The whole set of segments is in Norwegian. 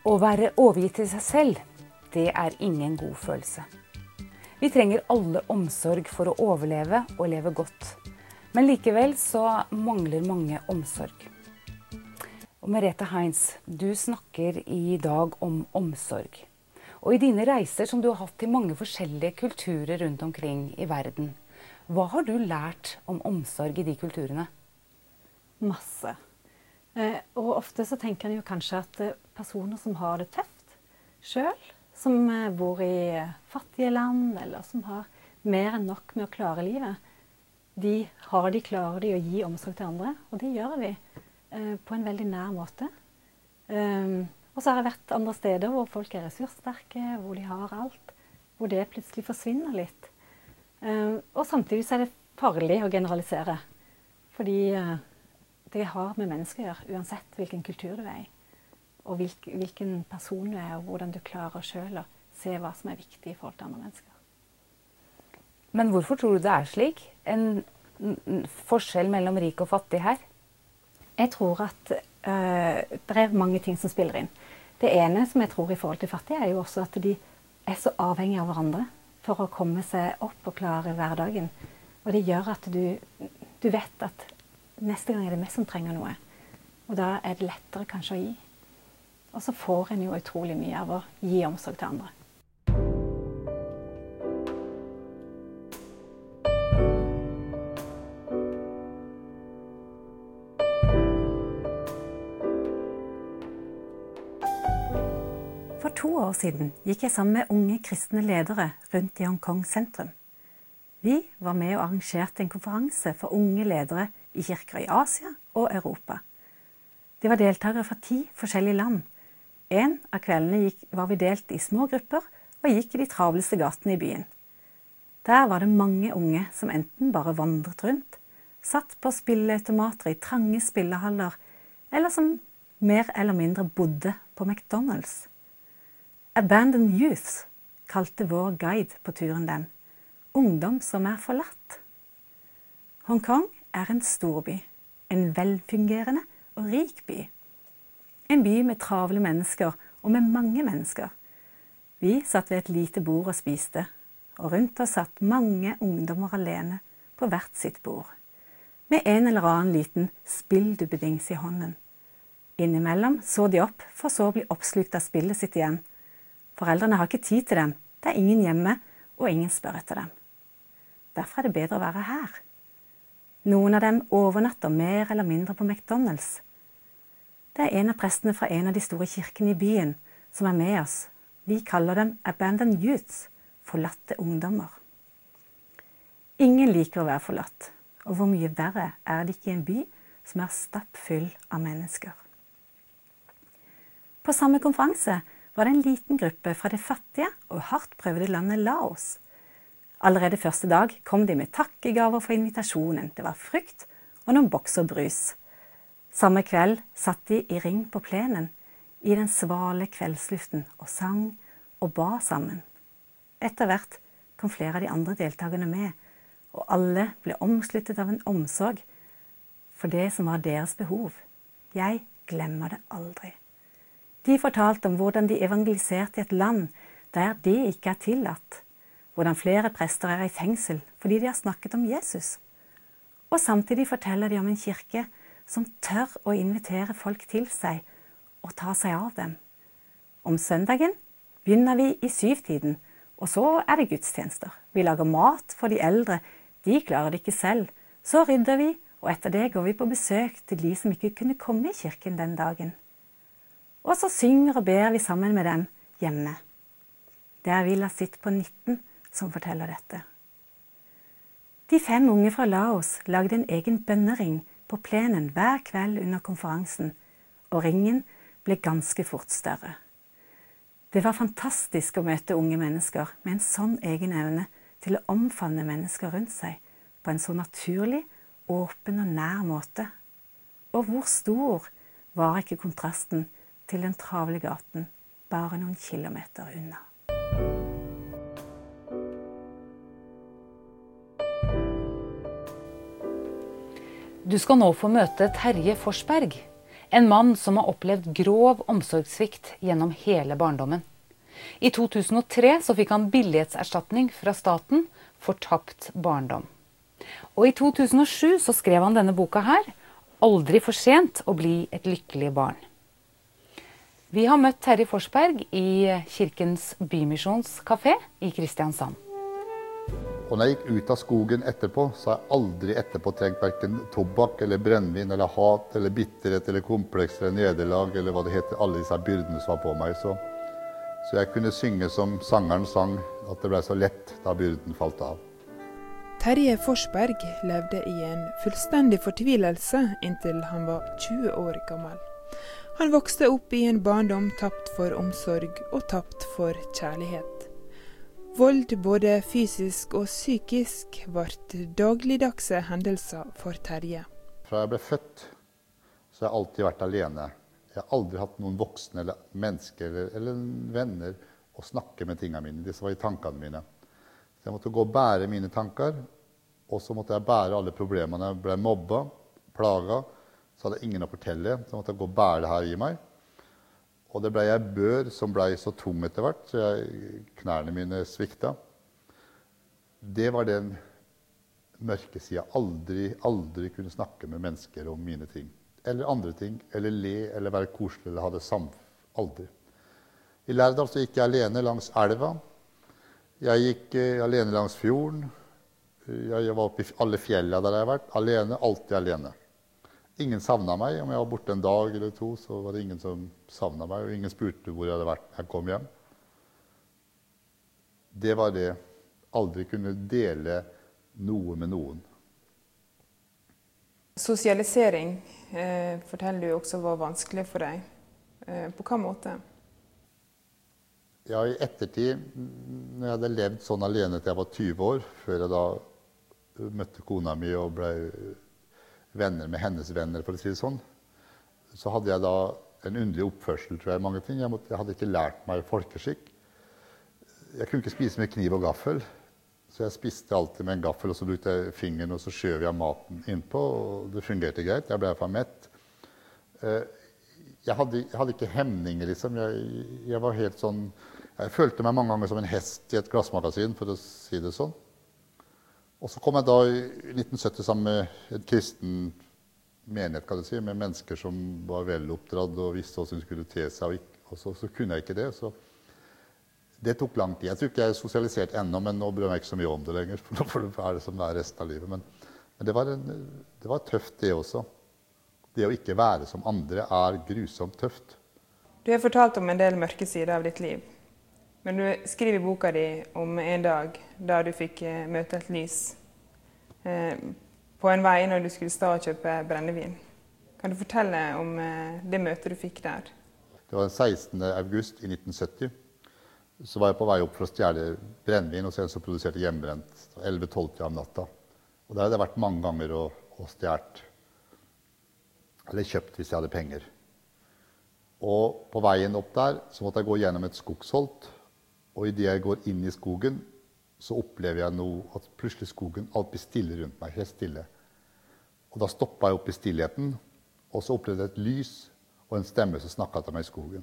Å være overgitt til seg selv, det er ingen god følelse. Vi trenger alle omsorg for å overleve og leve godt. Men likevel så mangler mange omsorg. Og Merete Heinz, du snakker i dag om omsorg. Og i dine reiser som du har hatt til mange forskjellige kulturer rundt omkring i verden, hva har du lært om omsorg i de kulturene? Masse. Og ofte så tenker en jo kanskje at personer som har det tøft selv, som bor i fattige land, eller som har mer enn nok med å klare livet, klarer de å gi omsorg til andre, og det gjør vi på en veldig nær måte. Og så har jeg vært andre steder hvor folk er ressurssterke, hvor de har alt, hvor det plutselig forsvinner litt. Og samtidig så er det farlig å generalisere, fordi det har med mennesker å gjøre, uansett hvilken kultur du er i, og hvilken person du er, og hvordan du klarer selv å se hva som er viktig i forhold til andre mennesker. Men hvorfor tror du det er slik? En forskjell mellom rik og fattig her? Jeg tror at det er mange ting som spiller inn. Det ene som jeg tror i forhold til fattige er jo også at de er så avhengige av hverandre for å komme seg opp og klare hverdagen. Og det gjør at du vet at neste gang er det meg som trenger noe. Og da er det lettere kanskje å gi. Og så får en jo utrolig mye av å gi omsorg til andre. For 2 år siden gikk jeg sammen med unge kristne ledere rundt i Hongkong sentrum. Vi var med og arrangerte en konferanse for unge ledere i kirker i Asia og Europa. Det var deltakere fra 10 forskjellige land. En av kveldene var vi delt i små grupper og gikk i de travleste gatene i byen. Der var det mange unge som enten bare vandret rundt, satt på spilleautomater i trange spillehaller, eller som mer eller mindre bodde på McDonald's. Abandoned Youth kalte vår guide på turen den. Ungdom som er forlatt. Hongkong er en storby, en velfungerende og rik by. En by med travle mennesker og med mange mennesker. Vi satt ved et lite bord og spiste, og rundt oss satt mange ungdommer alene på hvert sitt bord, med en eller annen liten spillduppedings i hånden. Innimellom så de opp, for så å bli oppslukt av spillet sitt igjen. Foreldrene har ikke tid til dem, det er ingen hjemme, og ingen spør etter dem. Derfor er det bedre å være her. Noen av dem overnatter mer eller mindre på McDonald's. Det er en av prestene fra en av de store kirkene i byen som er med oss. Vi kaller dem Abandoned Youths, forlatte ungdommer. Ingen liker å være forlatt, og hvor mye verre er det ikke i en by som er stappfull av mennesker. På samme konferanse var det en liten gruppe fra det fattige og hardt prøvede landet Laos. Allerede første dag kom de med takkegaver for invitasjonen. Det var frukt og noen bokser brus. Samme kveld satt de i ring på plenen i den svale kveldsluften og sang og ba sammen. Etter hvert kom flere av de andre deltakerne med, og alle ble omsluttet av en omsorg for det som var deres behov. Jeg glemmer det aldri. De fortalte om hvordan de evangeliserte i et land der det ikke er tillatt, hvordan flere prester er i fengsel fordi de har snakket om Jesus. Og samtidig forteller de om en kirke som tør å invitere folk til seg og ta seg av dem. Om søndagen begynner vi i 7-tiden, og så er det gudstjenester. Vi lager mat for de eldre, de klarer det ikke selv. Så rydder vi, og etter det går vi på besøk til de som ikke kunne komme i kirken den dagen. Og så synger og ber vi sammen med dem hjemme. Det er Villa sitt på 19 som forteller dette. De 5 unge fra Laos lagde en egen bønnering på plenen hver kveld under konferansen, og ringen ble ganske fort større. Det var fantastisk å møte unge mennesker med en sånn egen evne til å omfavne mennesker rundt seg på en så naturlig, åpen og nær måte. Og hvor stor var ikke kontrasten til den travle gaten bare noen kilometer unna. Du skal nå få møte Terje Forsberg, En mann som har opplevd grov omsorgssvikt gjennom hele barndommen. I 2003 så fikk han billighetserstatning fra staten for tapt barndom. Og i 2007 så skrev han denne boka her, Aldri for sent å bli et lykkelig barn. Vi har møtt Terje Forsberg i Kirkens Bymisjons kafé i Kristiansand. Og når jeg gikk ut av skogen etterpå, så har jeg aldri etterpå trengt hverken tobakk eller brennvin eller hat eller bitterhet eller kompleks eller nederlag eller hva det heter, alle disse byrdene som var på meg. Så jeg kunne synge som sangeren sang, at det ble så lett da byrden falt av. Terje Forsberg levde i en fullstendig fortvilelse inntil han var 20 år gammel. Han vokste opp i en barndom tapt for omsorg og tapt for kjærlighet. Vold, både fysisk og psykisk, ble dagligdagse hendelser for Terje. Fra jeg ble født, så har jeg alltid vært alene. Jeg har aldri hatt noen voksne eller mennesker eller venner å snakke med tingene mine. Disse var i tankene mine. Så jeg måtte gå og bære mine tanker, og så måtte jeg bære alle problemene. Jeg ble mobbet, plaget, så hadde jeg ingen å fortelle. Så måtte jeg gå og bære det her i meg. Og det ble jeg bør som ble så tung etter hvert, så knærne mine svikta. Det var den mørke siden. Aldri kunne snakke med mennesker om mine ting. Eller andre ting, eller le, eller være koselig, eller ha det aldri. I Lærdal så gikk jeg alene langs elva. Jeg gikk alene langs fjorden. Jeg var oppe i alle fjellene der jeg har vært. Alene, alltid alene. Ingen savnet meg. Om jeg var borte en dag eller to, så var det ingen som savnet meg. Og ingen spurte hvor jeg hadde vært når jeg kom hjem. Det var det. Aldri kunne dele noe med noen. Sosialisering forteller du også var vanskelig for deg. På hva måte? Ja, i ettertid, når jeg hadde levd sånn alene til jeg var 20 år, før jeg da møtte kona mi og ble venner med hennes venner, for å si det sånn, så hadde jeg da en underlig oppførsel, tror jeg, mange ting. Jeg hadde ikke lært meg folkeskikk. Jeg kunne ikke spise med kniv og gaffel, så jeg spiste alltid med en gaffel, og så brukte jeg fingeren, og så skjøv jeg maten innpå, og det fungerte greit. Jeg ble for mett. Jeg hadde ikke hemninger, liksom. Jeg var helt sånn... Jeg følte meg mange ganger som en hest i et glassmagasin, for å si det sånn. Og så kom jeg da i 1970 sammen med en kristen menighet, kan du si, med mennesker som var veloppdratt og visste hvordan de skulle te seg, og så kunne jeg ikke det. Så det tok lang tid. Jeg tror ikke jeg er sosialisert ennå, men nå bryr jeg meg ikke så mye om det lenger, for det er det som det er resten av livet. Men det var tøft det også. Det å ikke være som andre er grusomt tøft. Du har fortalt om en del mørke sider av ditt liv. Men du skriver i boka di om en dag da du fikk møte et lys på en vei når du skulle stå og kjøpe brennevin. Kan du fortelle om det møtet du fikk der? Det var den 16. august i 1970. Så var jeg på vei opp for å stjele brennevin, og så produserte hjemmebrent 11-12 om natta. Og der hadde jeg vært mange ganger og stjert, eller kjøpt hvis jeg hadde penger. Og på veien opp der så måtte jeg gå gjennom et skogsholt, og i det jeg går inn i skogen, så opplever jeg noe, at plutselig skogen alt blir stille rundt meg, helt stille. Og da stoppet jeg opp i stillheten, og så opplevde jeg et lys og en stemme som snakket til meg i skogen.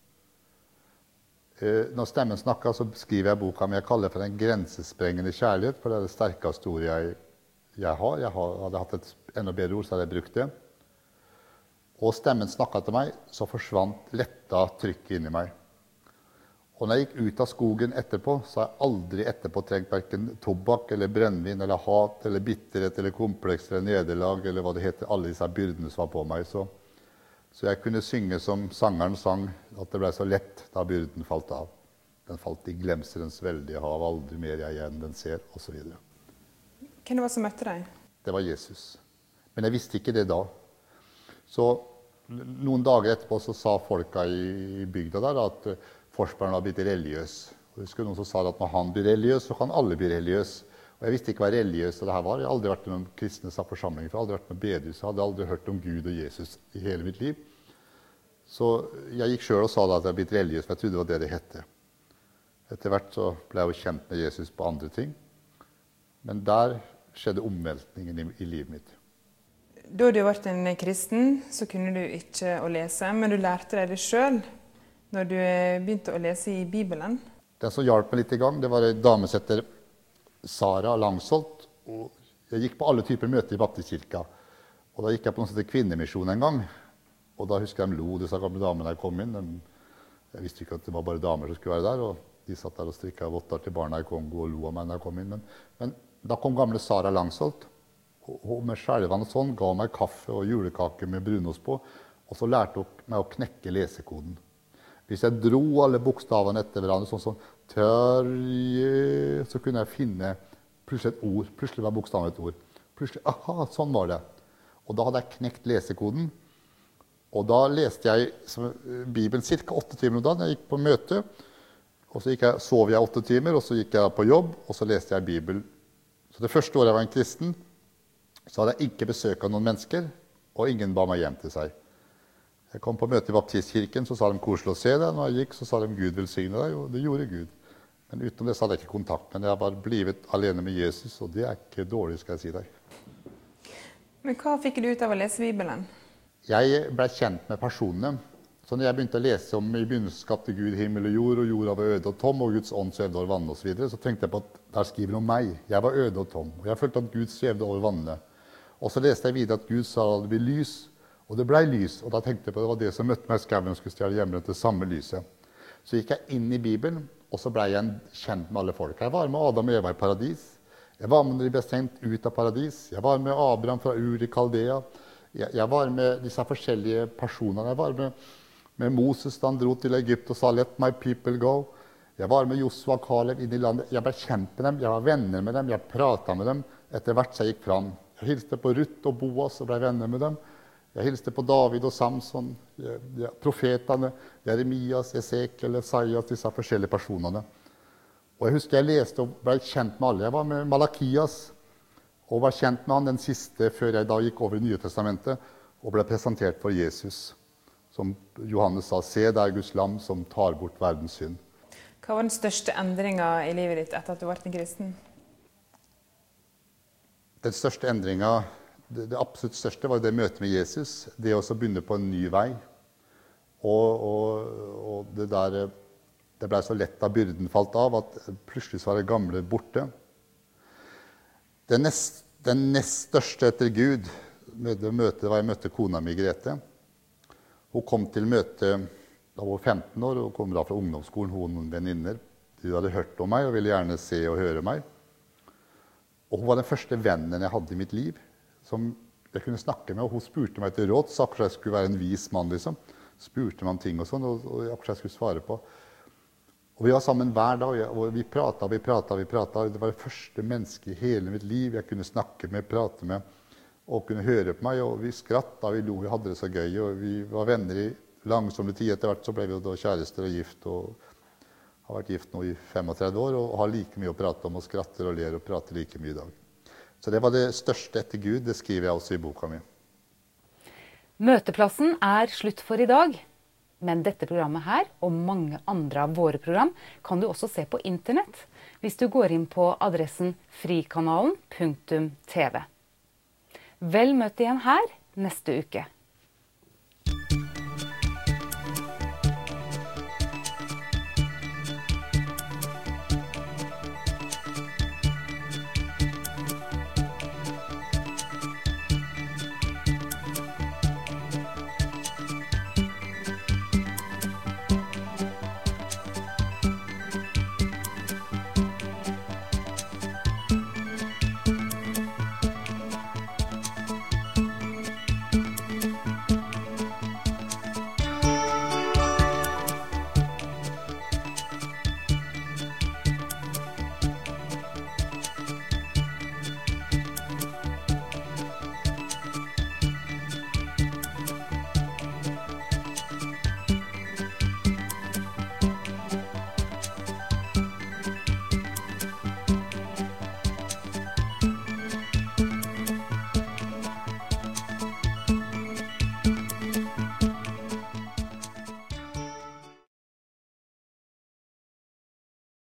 Når stemmen snakket, så skriver jeg boka, men jeg kaller det for en grensesprengende kjærlighet, for det er det sterkeste ordet jeg har. Hadde hatt et enda bedre ord, så hadde jeg brukt det. Og stemmen snakket til meg, så forsvant letta trykket inni meg. Og når jeg gikk ut av skogen etterpå, så har jeg aldri etterpå trengt hverken tobakk eller brennvin eller hat eller bitterhet eller kompleks eller nederlag eller hva det heter, alle disse byrdene som var på meg. Så jeg kunne synge som sangeren sang, at det ble så lett da byrden falt av. Den falt i glemselens veldige hav, aldri mer jeg igjen den ser, og så videre. Hvem var det som møtte deg? Det var Jesus. Men jeg visste ikke det da. Så noen dager etterpå så sa folka i bygda der at Forsberg var blitt religiøs. Og jeg husker noen som sa at når han blir religiøs, så kan alle bli religiøs. Og jeg visste ikke hva religiøs det her var. Jeg har aldri vært i noen kristne forsamlinger, for jeg har aldri vært med bedehus. Jeg hadde aldri hørt om Gud og Jesus i hele mitt liv. Så jeg gikk selv og sa da at jeg hadde blitt religiøs, for jeg trodde det var det det hette. Etter hvert så ble jeg jo kjent med Jesus på andre ting. Men der skjedde omveltningen i livet mitt. Da du ble en kristen, så kunne du ikke å lese, men du lærte deg det selv når du begynte å lese i Bibelen. Den som hjalp meg litt i gang, det var en dame som heter Sara Langsholt. Og jeg gikk på alle typer møter i Baptistkirka. Og da gikk jeg på noe som heter kvinnemisjon en gang. Og da husker jeg de lo, disse gamle damene da jeg kom inn. Jeg visste ikke at det var bare damer som skulle være der. Og de satt der og strikket votter til barna i Kongo og lo av meg da jeg kom inn. Men da kom gamle Sara Langsholt. Og med skjelvende sånn ga meg kaffe og julekake med brunost på. Og så lærte hun meg å knekke lesekoden. Hvis jeg dro alle bokstavene etter hverandre, sånn som Terje, så kunne jeg finne plutselig et ord. Plutselig var bokstaven et ord. Plutselig, aha, sånn var det. Og da hadde jeg knekt lesekoden. Og da leste jeg Bibelen ca. 8 timer om dagen. Jeg gikk på møte, og så sov jeg 8 timer, og så gikk jeg på jobb, og så leste jeg Bibelen. Så det første året jeg var en kristen, så hadde jeg ikke besøk av noen mennesker, og ingen ba meg hjem til seg. Jeg kom på møte i Baptistkirken, så sa de koselig å se deg. Når jeg gikk, så sa de Gud velsigne deg, og det gjorde Gud. Men utenom det så hadde jeg ikke kontakt, men jeg var blivet alene med Jesus, og det er ikke dårlig, skal jeg si deg. Men hva fikk du ut av å lese Bibelen? Jeg ble kjent med personene. Så når jeg begynte å lese om i begynnelsen skapte Gud himmel og jorda var øde og tom, og Guds ånd svevde over vannet og så videre, så tenkte jeg på at der skriver det om meg. Jeg var øde og tom, og jeg følte at Gud svevde over vannet. Og så leste jeg videre at Gud sa at det blir lys, og det ble lys, og da tenkte jeg på at det var det som møtte meg i skauen og skulle stjele hjemme til samme lyset. Så gikk jeg inn i Bibelen, og så ble jeg kjent med alle folk. Jeg var med Adam og Eva i paradis. Jeg var med når de ble sendt ut av paradis. Jeg var med Abraham fra Ur i Kaldea. Jeg var med disse forskjellige personene. Jeg var med Moses da han dro til Egypt og sa «Let my people go». Jeg var med Josua og Kaleb inn i landet. Jeg ble kjent med dem, jeg var venner med dem, jeg pratet med dem etter hvert som jeg gikk fram. Jeg hilste på Ruth og Boas og ble venner med dem. Jeg hilste på David og Samson, profetene, Jeremias, Esekiel, Esaias, disse forskjellige personene. Og jeg husker jeg leste og ble kjent med alle. Jeg var med Malakias og var kjent med han den siste før jeg da gikk over i Nye Testamentet og ble presentert for Jesus. Som Johannes sa, se det er Guds lam som tar bort verdens synd. Hva var den største endringen i livet ditt etter at du ble en kristen? Den største endringen, det absolutt største var det møtet med Jesus. Det å begynne på en ny vei. Og det ble så lett da byrden falt av at plutselig så var det gamle borte. Den nest største etter Gud, det møtet var jeg møtte kona mi, Grete. Hun kom til møtet da hun var 15 år, og kom da fra ungdomsskolen, hun og noen venninner. De hadde hørt om meg og ville gjerne se og høre meg. Og hun var den første vennen jeg hadde i mitt liv, som jeg kunne snakke med, og hun spurte meg til råd, så akkurat jeg skulle være en vis mann, liksom. Spurte meg om ting og sånn, og akkurat jeg skulle svare på. Og vi var sammen hver dag, og vi pratet. Det var det første mennesket i hele mitt liv jeg kunne snakke med, prate med, og kunne høre på meg, og vi skrattet, vi lo, vi hadde det så gøy, og vi var venner i langsomme tid. Etter hvert så ble vi da kjærester og gift, og har vært gift nå i 35 år, og har like mye å prate om, og skratter og ler og prater like mye i dag. Så det var det største etter Gud, det skriver jeg også i boka mi. Møteplassen er slutt for i dag, men dette programmet her, og mange andre av våre program, kan du også se på internett, hvis du går inn på adressen frikanalen.tv. Vel møtt igjen her neste uke.